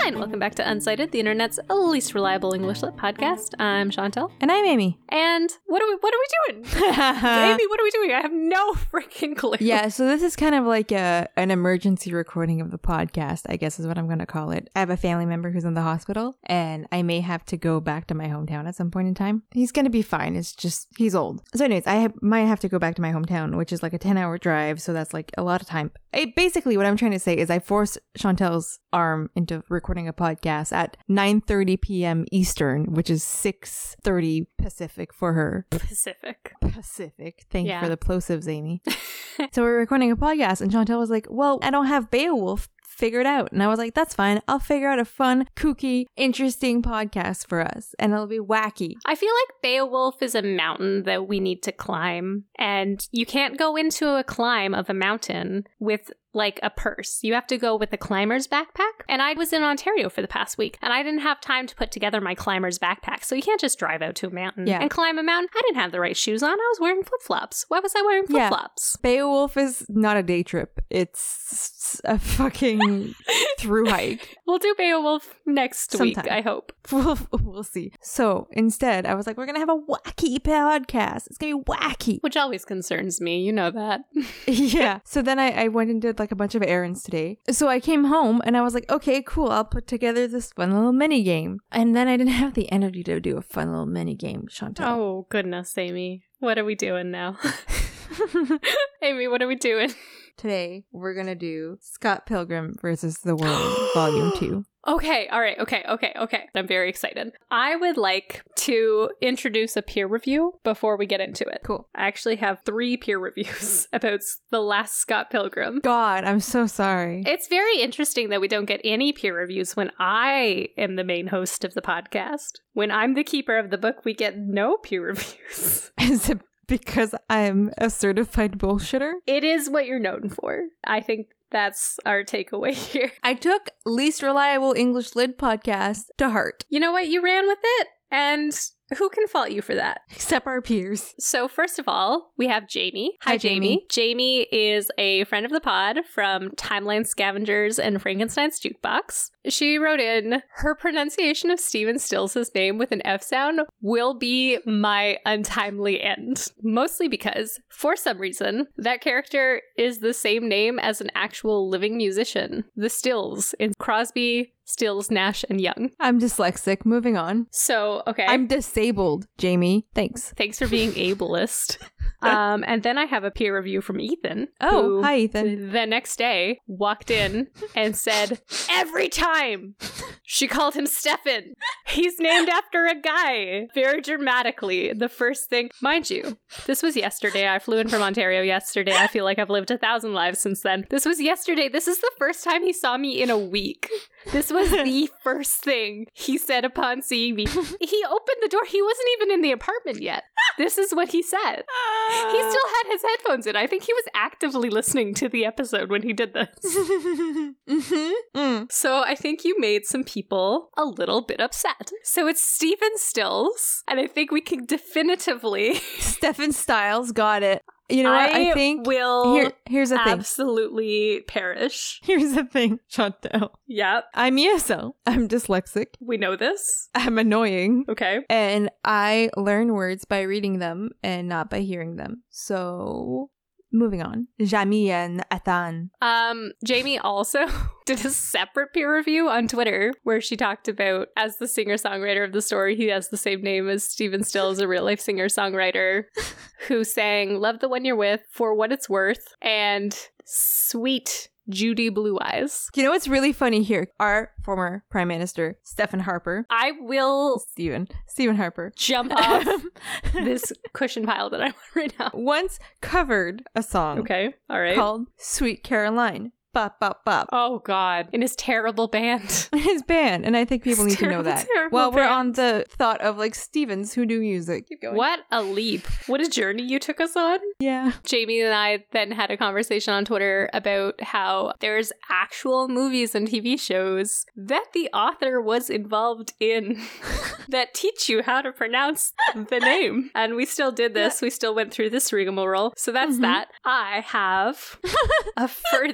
Hi, and welcome back to Unsighted, the internet's least reliable English lit podcast. I'm Chantel. And I'm Amy. And what are we doing? Amy, what are we doing? I have no freaking clue. Yeah, so this is kind of like an emergency recording of the podcast, I guess is what I'm going to call it. I have a family member who's in the hospital, and I may have to go back to my hometown at some point in time. He's going to be fine. It's just, he's old. So anyways, might have to go back to my hometown, which is like a 10-hour drive, so that's like a lot of time. Basically, what I'm trying to say is I forced Chantel's arm into recording a podcast at 9:30 p.m. Eastern, which is 6:30 Pacific for her. Pacific. Thank you for the plosives, Amy. So we're recording a podcast, and Chantel was like, well, I don't have Beowulf figured out. And I was like, that's fine. I'll figure out a fun, kooky, interesting podcast for us, and it'll be wacky. I feel like Beowulf is a mountain that we need to climb, and you can't go into a climb of a mountain with like a purse. You have to go with a climber's backpack. And I was in Ontario for the past week, and I didn't have time to put together my climber's backpack. So you can't just drive out to a mountain and climb a mountain. I didn't have the right shoes on. I was wearing flip-flops. Why was I wearing flip-flops? Beowulf is not a day trip. It's a fucking through hike. We'll do Beowulf next week, I hope. We'll see. So instead, I was like, we're going to have a wacky podcast. It's going to be wacky. Which always concerns me. You know that. Yeah. So then I went and did like a bunch of errands today. So I came home and I was like, okay, cool. I'll put together this fun little mini game. And then I didn't have the energy to do a fun little mini game, Chantal. Oh, goodness, Amy. What are we doing now? Amy, what are we doing? Today, we're going to do Scott Pilgrim versus the World, Volume 2. Okay, all right, okay. I'm very excited. I would like to introduce a peer review before we get into it. Cool. I actually have 3 peer reviews about the last Scott Pilgrim. God, I'm so sorry. It's very interesting that we don't get any peer reviews when I am the main host of the podcast. When I'm the keeper of the book, we get no peer reviews. Is it because I'm a certified bullshitter? It is what you're known for. I think that's our takeaway here. I took Least Reliable English Lit podcast to heart. You know what? You ran with it, and who can fault you for that? Except our peers. So first of all, we have Jamie. Hi, Jamie. Jamie is a friend of the pod from Timeline Scavengers and Frankenstein's Jukebox. She wrote in, her pronunciation of Stephen Stills' name with an F sound will be my untimely end. Mostly because, for some reason, that character is the same name as an actual living musician, the Stills, in Crosby, Stills, Nash, and Young. I'm dyslexic. Moving on. So, okay. I'm disabled, Jamie. Thanks. Thanks for being ableist. And then I have a peer review from Ethan. Oh, hi, Ethan. The next day walked in and said, every time she called him Stefan. He's named after a guy. Very dramatically. The first thing, mind you, this was yesterday. I flew in from Ontario yesterday. I feel like I've lived 1,000 lives since then. This was yesterday. This is the first time he saw me in a week. This was the first thing he said upon seeing me. He opened the door. He wasn't even in the apartment yet. This is what he said. He still had his headphones in. I think he was actively listening to the episode when he did this. So I think you made some people a little bit upset. So it's Stephen Stills, and I think we can definitively... Stephen Styles, got it. You know what? I think here's the thing. Absolutely perish. Here's the thing, Chantel. Yep. I'm ESL. I'm dyslexic. We know this. I'm annoying. Okay. And I learn words by reading them and not by hearing them. So... moving on. Jamie and Atan. Jamie also did a separate peer review on Twitter where she talked about, as the singer-songwriter of the story, he has the same name as Stephen Stills, a real-life singer-songwriter who sang Love the One You're With, For What It's Worth, and Sweet Judy Blue Eyes. You know what's really funny here? Our former Prime Minister, Stephen Harper. I will... Stephen Harper. Jump off this cushion pile that I'm on right now. Once covered a song. Okay, all right. Called Sweet Caroline. Bop, bop, bop. Oh, God. In his terrible band. His band. And I think people need to know that. Well, we're on the thought of, like, Stevens who do music. Keep going. What a leap. What a journey you took us on. Yeah. Jamie and I then had a conversation on Twitter about how there's actual movies and TV shows that the author was involved in that teach you how to pronounce the name. And we still did this. Yeah. We still went through this rigmarole. So that's that. I have a further peer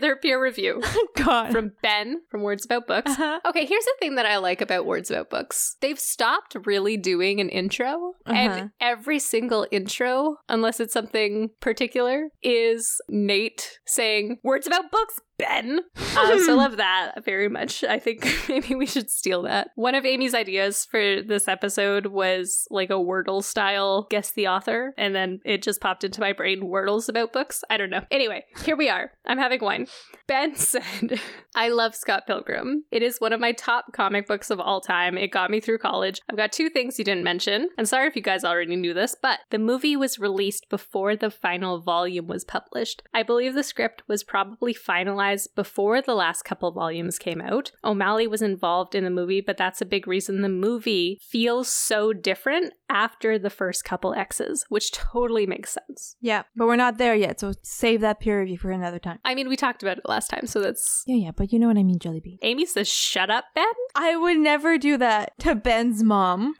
review God. from Ben from Words About Books. Okay, here's the thing that I like about Words About Books. They've stopped really doing an intro, and every single intro, unless it's something particular, is Nate saying, "Words About Books, Ben." So I love that very much. I think maybe we should steal that. One of Amy's ideas for this episode was like a Wordle style guess the author, and then it just popped into my brain, Wordles about books. I don't know. Anyway, here we are. I'm having wine. Ben said, "I love Scott Pilgrim. It is one of my top comic books of all time. It got me through college. I've got two things you didn't mention. And sorry if you guys already knew this, but the movie was released before the final volume was published. I believe the script was probably finalized before the last couple volumes came out. O'Malley was involved in the movie, but that's a big reason the movie feels so different after the first couple X's, which totally makes sense." Yeah, but we're not there yet, so save that peer review for another time. I mean, we talked about it last time, so that's... Yeah, but you know what I mean, Jellybean. Amy says, "Shut up, Ben." I would never do that to Ben's mom.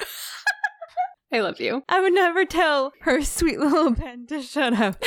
I love you. I would never tell her sweet little Ben to shut up.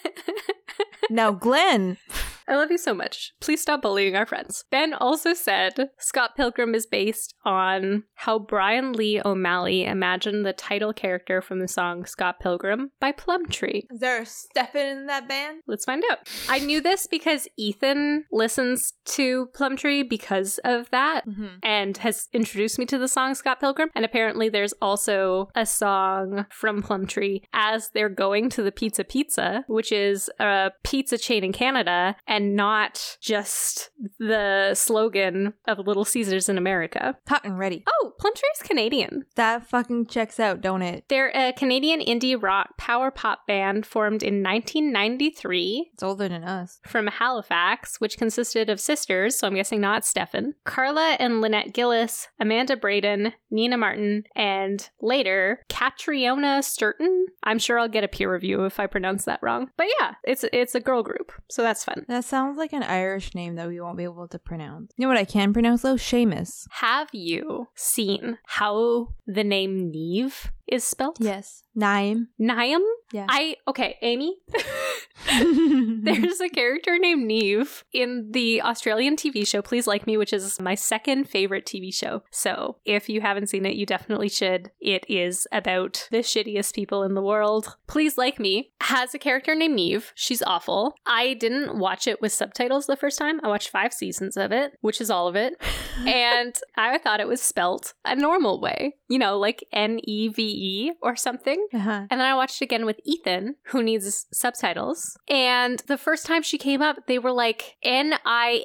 Now, Glenn... I love you so much. Please stop bullying our friends. Ben also said Scott Pilgrim is based on how Brian Lee O'Malley imagined the title character from the song Scott Pilgrim by Plumtree. Is there a Stefan in that band? Let's find out. I knew this because Ethan listens to Plumtree because of that and has introduced me to the song Scott Pilgrim. And apparently there's also a song from Plumtree as they're going to the Pizza, which is a pizza chain in Canada, and not just the slogan of Little Caesars in America. Hot and ready. Oh, Plumtree's Canadian. That fucking checks out, don't it? They're a Canadian indie rock power pop band formed in 1993. It's older than us. From Halifax, which consisted of sisters, so I'm guessing not Stefan, Carla and Lynette Gillis, Amanda Braden, Nina Martin, and later, Catriona Sturton. I'm sure I'll get a peer review if I pronounce that wrong. But yeah, it's a girl group, so that's fun. That sounds like an Irish name that we won't be able to pronounce. You know what I can pronounce though? Seamus. Have you seen how the name Neve is spelled? Yes. Naim. Naim? Yeah. Okay, Amy. There's a character named Neve in the Australian TV show Please Like Me, which is my second favorite TV show. So if you haven't seen it, you definitely should. It is about the shittiest people in the world. Please Like Me has a character named Neve. She's awful. I didn't watch it with subtitles the first time. I watched 5 seasons of it, which is all of it. And I thought it was spelt a normal way, you know, like Neve or something. And then I watched it again with Ethan, who needs subtitles. And the first time she came up, they were like Niamh.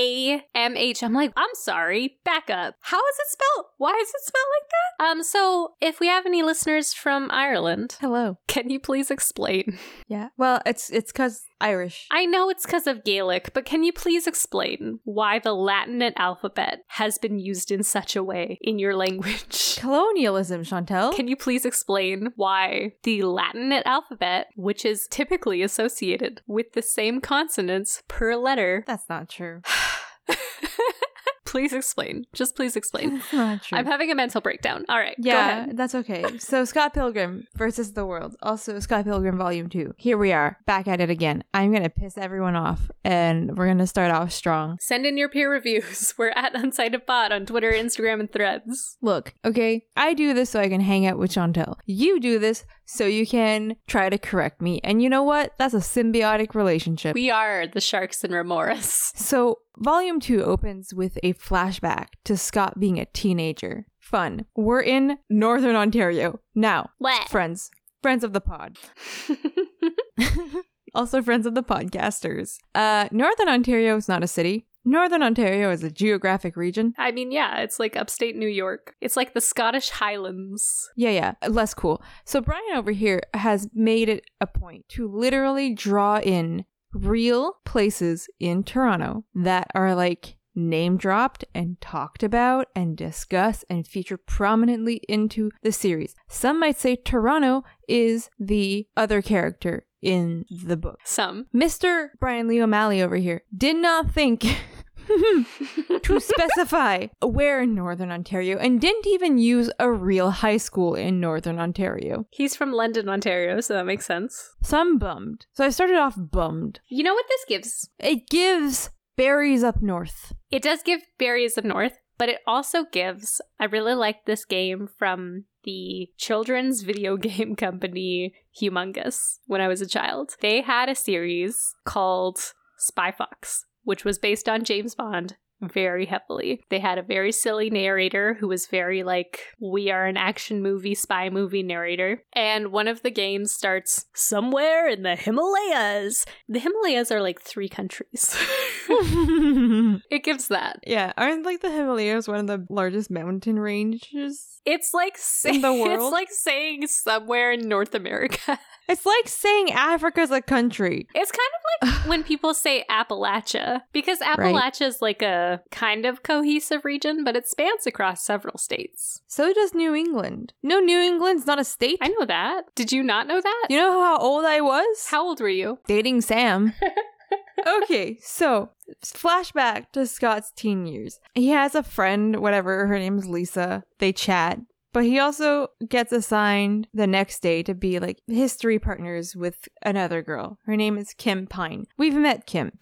I'm like, I'm sorry, back up. How is it spelled? Why is it spelled like that? So if we have any listeners from Ireland, hello, can you please explain? Yeah. Well, it's because Irish. I know it's because of Gaelic, but can you please explain why the Latinate alphabet has been used in such a way in your language? Colonialism, Chantel. Can you please explain why the Latinate alphabet, which is typically associated with the same consonants per letter... That's not true. Please explain. Just please explain. That's not true. I'm having a mental breakdown. All right, yeah, go ahead. That's okay. So Scott Pilgrim versus the World. Also Scott Pilgrim Volume 2. Here we are, back at it again. I'm going to piss everyone off, and we're going to start off strong. Send in your peer reviews. We're at UnsightedPod on Twitter, Instagram, and Threads. Look, okay, I do this so I can hang out with Chantel. You do this so you can try to correct me. And you know what? That's a symbiotic relationship. We are the Sharks and Remoras. So Volume 2 opens with a flashback to Scott being a teenager. Fun. We're in Northern Ontario. Now, what? Friends of the pod. Also friends of the podcasters. Northern Ontario is not a city. Northern Ontario is a geographic region. I mean, yeah, it's like upstate New York. It's like the Scottish Highlands. Yeah, less cool. So Brian over here has made it a point to literally draw in real places in Toronto that are like name dropped and talked about and discussed and featured prominently into the series. Some might say Toronto is the other character in the book. Some. Mr. Brian Lee O'Malley over here did not think to specify where in Northern Ontario and didn't even use a real high school in Northern Ontario. He's from London, Ontario, so that makes sense. So I'm bummed. So I started off bummed. You know what this gives? It gives berries up north. It does give berries up north, but it also gives, I really liked this game from the children's video game company Humongous when I was a child. They had a series called Spy Fox, which was based on James Bond very heavily. They had a very silly narrator who was very like, we are an action movie, spy movie narrator. And one of the games starts somewhere in the Himalayas. The Himalayas are like 3 countries. It gives that. Yeah, aren't like the Himalayas one of the largest mountain ranges? It's like in the world? It's like saying somewhere in North America. It's like saying Africa's a country. It's kind of like when people say Appalachia, because Appalachia is like a kind of cohesive region, but it spans across several states. So does New England. No, New England's not a state. I know that. Did you not know that? You know how old I was? How old were you? Dating Sam. Okay, so flashback to Scott's teen years. He has a friend, whatever, her name's Lisa. They chat. But he also gets assigned the next day to be like history partners with another girl. Her name is Kim Pine. We've met Kim.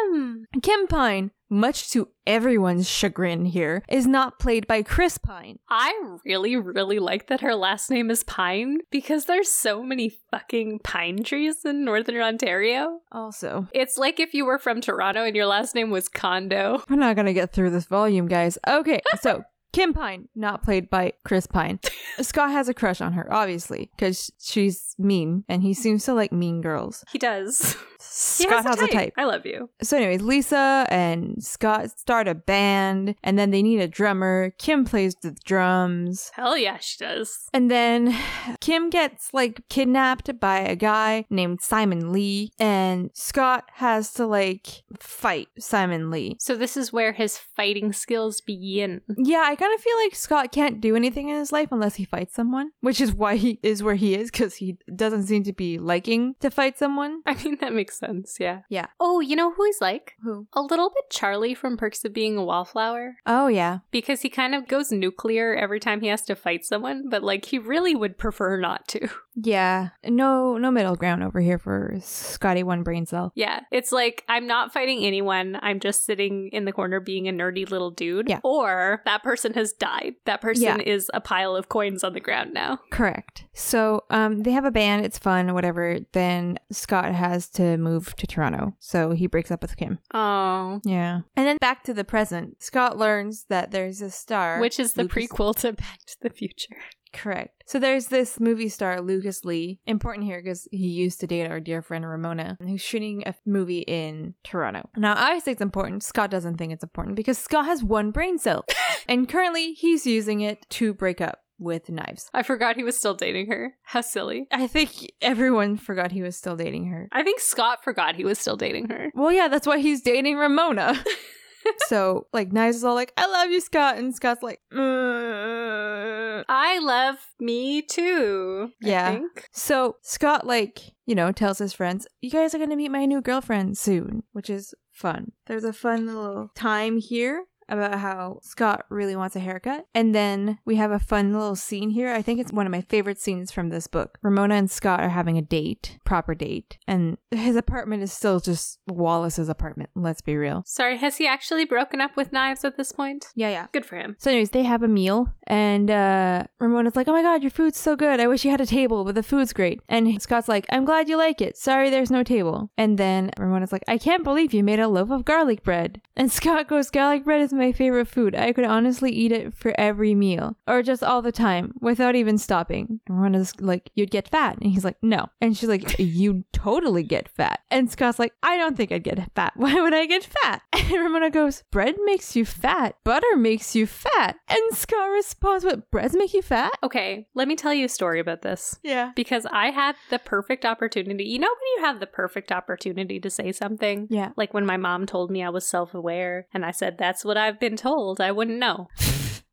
Kim Pine, much to everyone's chagrin here, is not played by Chris Pine. I really, really like that her last name is Pine because there's so many fucking pine trees in Northern Ontario. Also, it's like if you were from Toronto and your last name was Condo. We're not gonna get through this volume, guys. Okay, so Kim Pine, not played by Chris Pine. Scott has a crush on her, obviously, because she's mean, and he seems to like mean girls. He does. Scott has a type. I love you. So anyways, Lisa and Scott start a band, and then they need a drummer. Kim plays the drums. Hell yeah, she does. And then Kim gets, like, kidnapped by a guy named Simon Lee, and Scott has to, like, fight Simon Lee. So this is where his fighting skills begin. Yeah, I kind of feel like Scott can't do anything in his life unless he fights someone, which is why he is where he is, because he doesn't seem to be liking to fight someone. I mean, that makes sense, yeah. Yeah. Oh, you know who he's like? Who? A little bit Charlie from Perks of Being a Wallflower. Oh, yeah. Because he kind of goes nuclear every time he has to fight someone, but like he really would prefer not to. Yeah. No middle ground over here for Scotty One Brain Cell. Yeah. It's like, I'm not fighting anyone. I'm just sitting in the corner being a nerdy little dude. Yeah. Or that person has died. That person is a pile of coins on the ground now. Correct. So they have a band. It's fun, whatever. Then Scott has to move to Toronto. So he breaks up with Kim. Oh. Yeah. And then back to the present. Scott learns that there's a star. Which is the prequel to Back to the Future. Correct. So there's this movie star, Lucas Lee, important here because he used to date our dear friend Ramona, who's shooting a movie in Toronto. Now, I think it's important. Scott doesn't think it's important because Scott has one brain cell. And currently, he's using it to break up with Knives. I forgot he was still dating her. How silly. I think everyone forgot he was still dating her. I think Scott forgot he was still dating her. Well, yeah, that's why he's dating Ramona. So, like, Knives is all like, I love you, Scott. And Scott's like, I love me too. Yeah. I think. So, Scott, like, you know, tells his friends, you guys are going to meet my new girlfriend soon, which is fun. There's a fun little time here about how Scott really wants a haircut. And then we have a fun little scene here. I think it's one of my favorite scenes from this book. Ramona and Scott are having a date, proper date. And his apartment is still just Wallace's apartment. Let's be real. Sorry, has he actually broken up with Knives at this point? Yeah. Good for him. So anyways, they have a meal. And Ramona's like, oh my god, your food's so good. I wish you had a table, but the food's great. And Scott's like, I'm glad you like it. Sorry, there's no table. And then Ramona's like, I can't believe you made a loaf of garlic bread. And Scott goes, garlic bread is my favorite food. I could honestly eat it for every meal. Or just all the time, without even stopping. And Ramona's like, you'd get fat. And he's like, no. And she's like, you'd totally get fat. And Scott's like, I don't think I'd get fat. Why would I get fat? And Ramona goes, bread makes you fat. Butter makes you fat. And Scott responds, what, breads make you fat? Okay, let me tell you a story about this. Yeah. Because I had the perfect opportunity. You know when you have the perfect opportunity to say something? Yeah. Like when my mom told me I was self-aware and I said, that's what I've been told. I wouldn't know.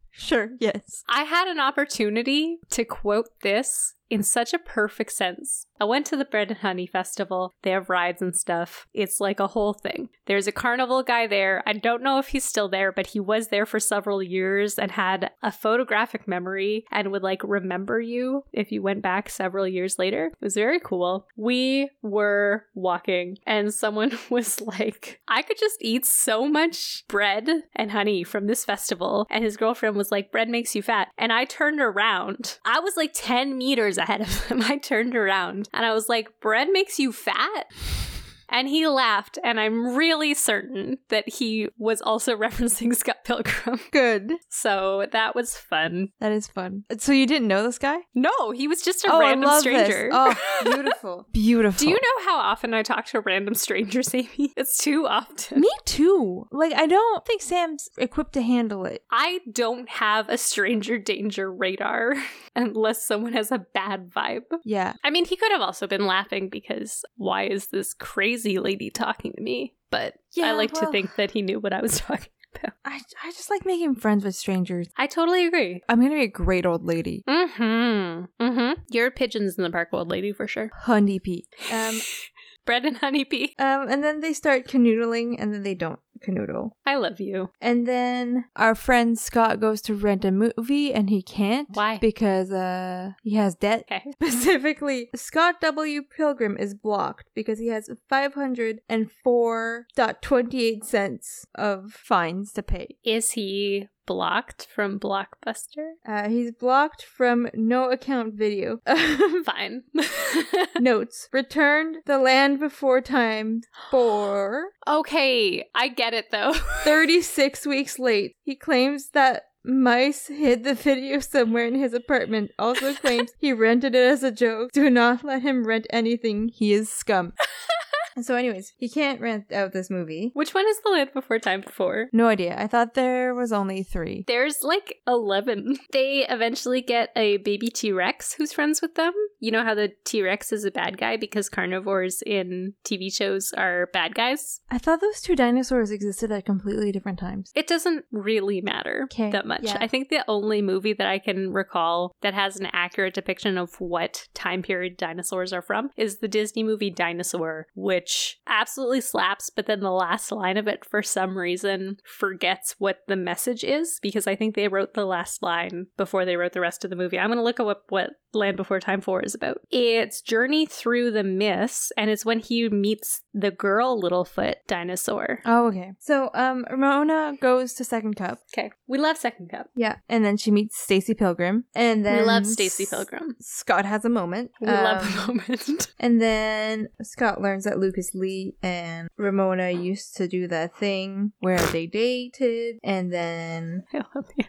Sure, yes. I had an opportunity to quote this in such a perfect sense I went to the Bread and Honey Festival. They have rides and stuff. It's like a whole thing. There's a carnival guy there. I don't know if he's still there, but he was there for several years and had a photographic memory and would like remember you if you went back several years later. It was very cool. We were walking and someone was like, I could just eat so much bread and honey from this festival. And his girlfriend was like, bread makes you fat. And I turned around. I was like 10 meters ahead of him. I turned around and I was like, bread makes you fat? And he laughed, and I'm really certain that he was also referencing Scott Pilgrim. Good. So that was fun. That is fun. So you didn't know this guy? No, he was just a random I love stranger. This. Oh, beautiful. Beautiful. Do you know how often I talk to random strangers, Amy? It's too often. Me too. Like, I don't think Sam's equipped to handle it. I don't have a stranger danger radar unless someone has a bad vibe. Yeah. I mean, he could have also been laughing because why is this crazy lady talking to me? But I like to think that he knew what I was talking about. I just like making friends with strangers. I totally agree. I'm gonna be a great old lady. You're pigeons in the park, old lady, for sure. Honey Pete. Bread and honey pea. And then they start canoodling, and then they don't canoodle. I love you. And then our friend Scott goes to rent a movie, and he can't. Why? Because he has debt. Okay. Specifically, Scott W. Pilgrim is blocked because he has 504.28 cents of fines to pay. Is he blocked from Blockbuster? He's blocked from no account video. Fine. Notes. Returned the Land Before Time for... Okay, I get it though. 36 weeks late. He claims that mice hid the video somewhere in his apartment. Also claims he rented it as a joke. Do not let him rent anything. He is scum. And so anyways, he can't rent out this movie. Which one is The Land Before Time for? No idea. I thought there was only 3. There's like 11. They eventually get a baby T-Rex who's friends with them. You know how the T-Rex is a bad guy because carnivores in TV shows are bad guys? I thought those 2 dinosaurs existed at completely different times. It doesn't really matter that much. Yeah. I think the only movie that I can recall that has an accurate depiction of what time period dinosaurs are from is the Disney movie Dinosaur, which absolutely slaps, but then the last line of it for some reason forgets what the message is, because I think they wrote the last line before they wrote the rest of the movie. I'm going to look up what Land Before Time 4 is about. It's Journey Through the Mist, and it's when he meets the girl Littlefoot dinosaur. Oh, okay. So, Ramona goes to Second Cup. Okay. We love Second Cup. Yeah. And then she meets Stacy Pilgrim. And then... We love Stacy Pilgrim. Scott has a moment. We love a moment. And then Scott learns that Lucas Lee and Ramona used to do that thing where they dated. And then... I love you.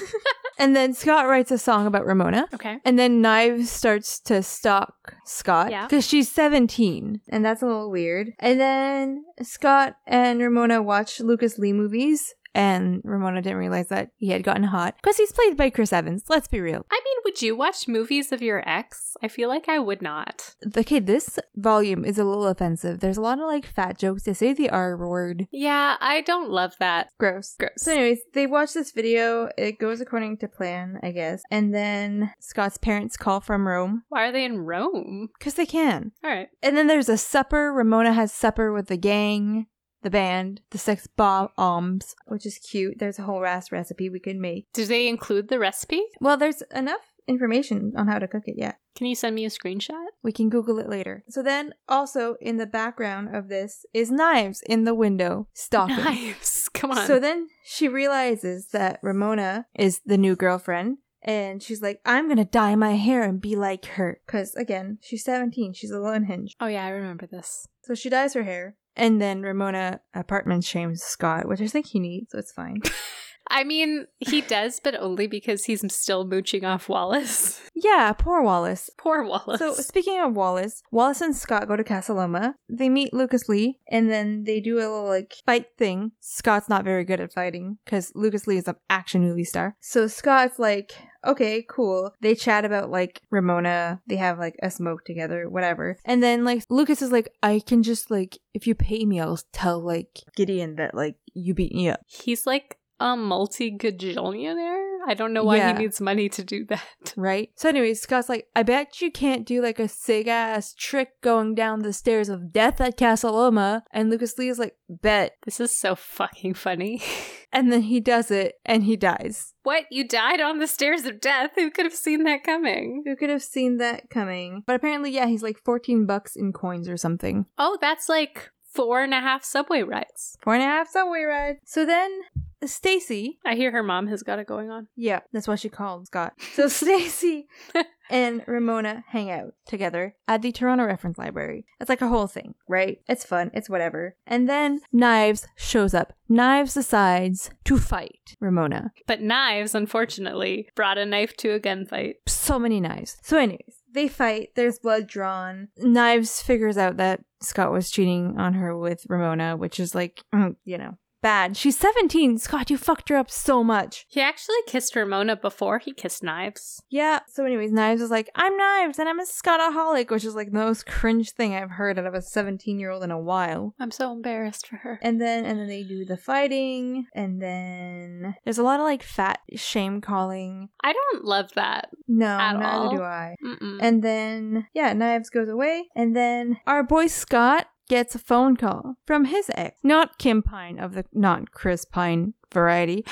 And then Scott writes a song about Ramona. Okay. And then Knives starts to stalk Scott. Yeah. Because she's 17. And that's a little weird. And then Scott and Ramona watch Lucas Lee movies. And Ramona didn't realize that he had gotten hot. Because he's played by Chris Evans. Let's be real. I mean, would you watch movies of your ex? I feel like I would not. Okay, this volume is a little offensive. There's a lot of like fat jokes. They say the R word. Yeah, I don't love that. Gross. Gross. So anyways, they watch this video. It goes according to plan, I guess. And then Scott's parents call from Rome. Why are they in Rome? Because they can. All right. And then there's a supper. Ramona has supper with the gang, the band, the sex bombs, which is cute. There's a whole recipe we could make. Do they include the recipe? Well, there's enough information on how to cook it yet. Can you send me a screenshot? We can Google it later. So then, also in the background of this is Knives in the window stalking. Knives, come on. So then she realizes that Ramona is the new girlfriend. And she's like, I'm gonna dye my hair and be like her. Because, again, she's 17. She's a little unhinged. Oh yeah, I remember this. So she dyes her hair. And then Ramona apartment shames Scott, which I think he needs, so it's fine. I mean, he does, but only because he's still mooching off Wallace. Yeah, poor Wallace. Poor Wallace. So, speaking of Wallace and Scott go to Casa Loma. They meet Lucas Lee, and then they do a little, like, fight thing. Scott's not very good at fighting, because Lucas Lee is an action movie star. So Scott's like, okay, cool. They chat about, like, Ramona. They have, like, a smoke together, whatever. And then, like, Lucas is like, I can just, like, if you pay me, I'll tell, like, Gideon that, like, you beat me up. He's like a multi-gajillionaire, I don't know why Yeah. he needs money to do that. Right? So anyways, Scott's like, I bet you can't do like a sick-ass trick going down the stairs of death at Castle Oma. And Lucas Lee is like, bet. This is so fucking funny. And then he does it, and he dies. What? You died on the stairs of death? Who could have seen that coming? Who could have seen that coming? But apparently, yeah, he's like $14 in coins or something. Oh, that's like 4.5 subway rides. 4.5 subway rides. So then Stacy, I hear her mom has got it going on. yeah, that's what she called Scott. So Stacy and Ramona hang out together at the Toronto Reference Library. It's like a whole thing, right? It's fun. It's whatever. And then Knives shows up. Knives decides to fight Ramona. But Knives, unfortunately, brought a knife to a gunfight. So many knives. So anyways, they fight. There's blood drawn. Knives figures out that Scott was cheating on her with Ramona, which is like, bad. She's 17. Scott, you fucked her up so much. He actually kissed Ramona before he kissed Knives. Yeah. So anyways, Knives is like, I'm Knives and I'm a Scottaholic, which is like the most cringe thing I've heard out of a 17-year-old in a while. I'm so embarrassed for her. And then they do the fighting, and then there's a lot of like fat shame calling. I don't love that. No, At neither all. do I. Mm-mm. And then, yeah, Knives goes away. And then our boy Scott gets a phone call from his ex. Not Kim Pine of the not Chris Pine variety.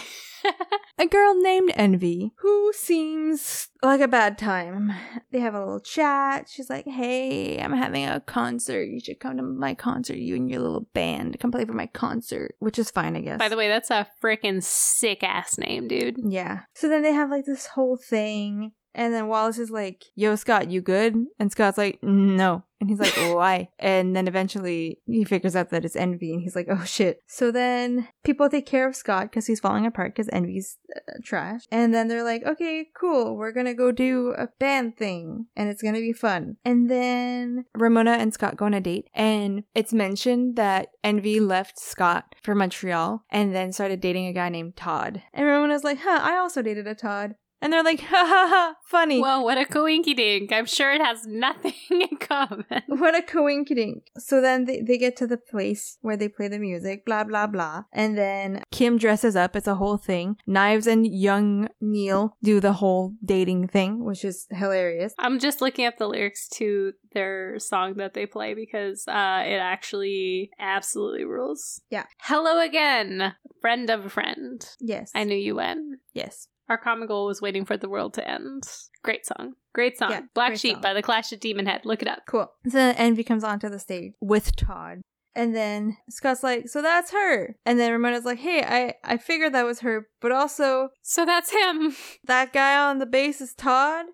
A girl named Envy, who seems like a bad time. They have a little chat. She's like, hey, I'm having a concert. You should come to my concert. You and your little band. Come play for my concert. Which is fine, I guess. By the way, that's a freaking sick ass name, dude. Yeah. So then they have like this whole thing. And then Wallace is like, yo, Scott, you good? And Scott's like, no. And he's like, why? And then eventually he figures out that it's Envy. And he's like, oh, shit. So then people take care of Scott because he's falling apart because Envy's trash. And then they're like, okay, cool. We're going to go do a band thing. And it's going to be fun. And then Ramona and Scott go on a date. And it's mentioned that Envy left Scott for Montreal and then started dating a guy named Todd. And Ramona's like, I also dated a Todd. And they're like, ha ha ha, funny. Whoa, what a coinky dink. I'm sure it has nothing in common. What a coinkydink. So then they get to the place where they play the music, blah, blah, blah. And then Kim dresses up. It's a whole thing. Knives and young Neil do the whole dating thing, which is hilarious. I'm just looking up the lyrics to their song that they play because it actually absolutely rules. Yeah. Hello again, friend of a friend. Yes. I knew you when. Yes. Our common goal was waiting for the world to end. Great song. Great song. Yeah, Black great Sheep song. by the Clash of Demon Head. Look it up. Cool. So then Envy comes onto the stage with Todd. And then Scott's like, so that's her. And then Ramona's like, hey, I figured that was her, but also So that's him. that guy on the bass is Todd.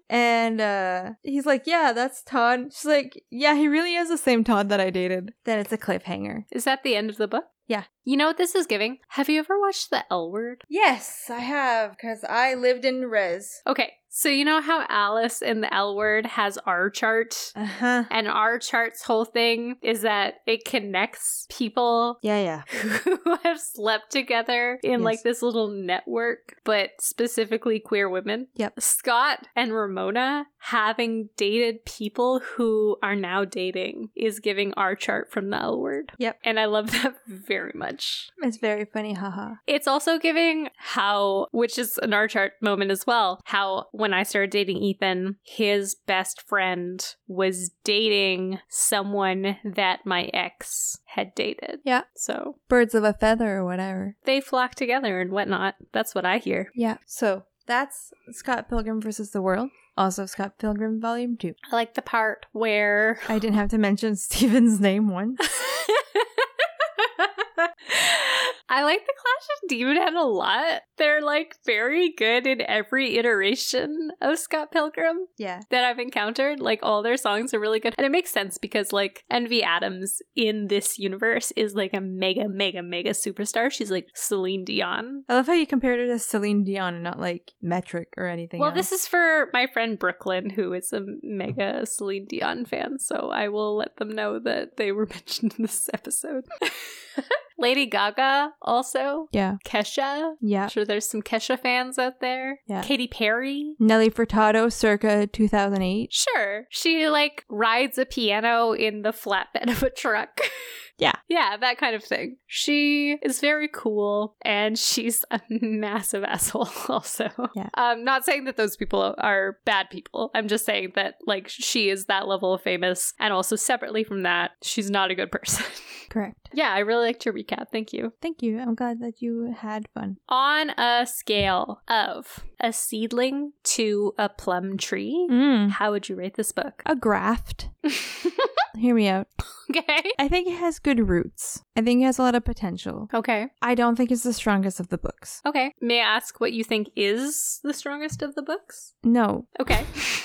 And he's like, yeah, that's Todd. She's like, yeah, he really is the same Todd that I dated. Then it's a cliffhanger. Is that the end of the book? Yeah. You know what this is giving? Have you ever watched The L Word? Yes, I have, because I lived in res. Okay, so you know how Alice in The L Word has R chart? Uh-huh. And R chart's whole thing is that it connects people Yeah. who have slept together in Yes. like this little network, but specifically queer women. Yep. Scott and Ramona having dated people who are now dating is giving R chart from The L Word. Yep. And I love that very much. It's very funny, haha. It's also giving how, which is an R chart moment as well, how when I started dating Ethan, his best friend was dating someone that my ex had dated. Yeah. So Birds of a feather or whatever. they flock together and whatnot. That's what I hear. Yeah. So that's Scott Pilgrim versus the World. Also Scott Pilgrim Volume 2. I like the part where I didn't have to mention Steven's name once. I like the Clash of Demon Head a lot. They're like very good in every iteration of Scott Pilgrim Yeah. that I've encountered. Like all their songs are really good. And it makes sense because like Envy Adams in this universe is like a mega superstar. She's like Celine Dion. I love how you compared her to Celine Dion and not like Metric or anything Well, else. this is for my friend Brooklyn, who is a mega Celine Dion fan. So I will let them know that they were mentioned in this episode. Lady Gaga also. Yeah. Kesha. Yeah. I'm sure there's some Kesha fans out there. Yeah. Katy Perry. Nelly Furtado circa 2008. Sure. She like rides a piano in the flatbed of a truck. Yeah. Yeah, that kind of thing. She is very cool, and she's a massive asshole also. Yeah. I'm not saying that those people are bad people. I'm just saying that, like, she is that level of famous, and also separately from that, she's not a good person. Correct. Yeah, I really liked your recap. Thank you. Thank you. I'm glad that you had fun. On a scale of a seedling to a plum tree, how would you rate this book? A graft. Hear me out. Okay. I think it has good roots. I think it has a lot of potential. Okay. I don't think it's the strongest of the books. Okay. May I ask what you think is the strongest of the books? No. Okay.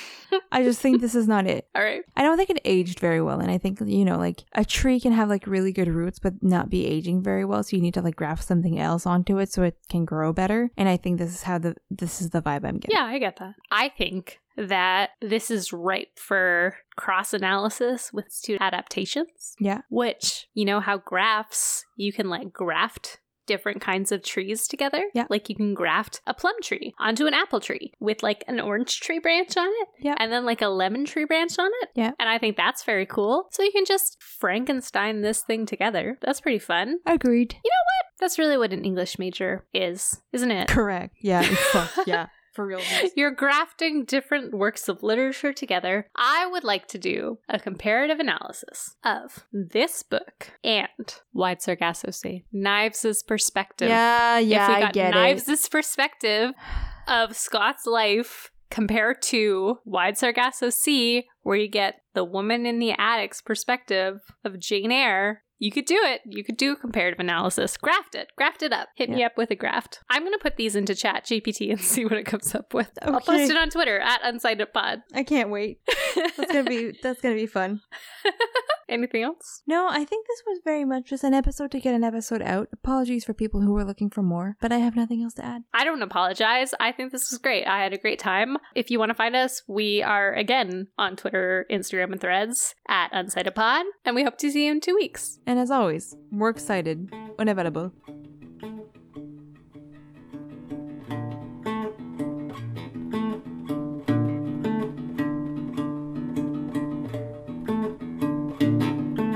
I just think this is not it. All right. I don't think it aged very well. And I think, you know, like a tree can have like really good roots, but not be aging very well. So you need to like graft something else onto it so it can grow better. And I think this is the vibe I'm getting. Yeah, I get that. I think that this is ripe for cross-analysis with student adaptations. Yeah. Which, you know how grafts, you can like graft different kinds of trees together. Yeah. Like you can graft a plum tree onto an apple tree with like an orange tree branch on it. Yeah. And then like a lemon tree branch on it. Yeah. And I think that's very cool. So you can just Frankenstein this thing together. That's pretty fun. Agreed. You know what? That's really what an English major is, isn't it? Correct. Yeah. It's fun. Yeah. For real. You're grafting different works of literature together. I would like to do a comparative analysis of this book and Wide Sargasso Sea. Knives' perspective. Yeah, If we got get Knives' perspective of Scott's life compared to Wide Sargasso Sea, where you get the woman in the attic's perspective of Jane Eyre, you could do it. You could do a comparative analysis. Graft it. Graft it up. Hit me up with a graft. I'm going to put these into Chat GPT and see what it comes up with. Okay. I'll post it on Twitter at UnsightedPod. I can't wait. That's gonna be fun. Anything else? No, I think this was very much just an episode to get an episode out. Apologies for people who were looking for more, but I have nothing else to add. I don't apologize. I think this was great. I had a great time. If you want to find us, we are again on Twitter, Instagram, and Threads at UnsightedPod, and we hope to see you in 2 weeks. And as always, we're excited. Unavailable.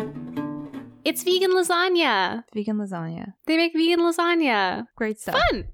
It's vegan lasagna. Vegan lasagna. They make vegan lasagna. Great stuff. Fun.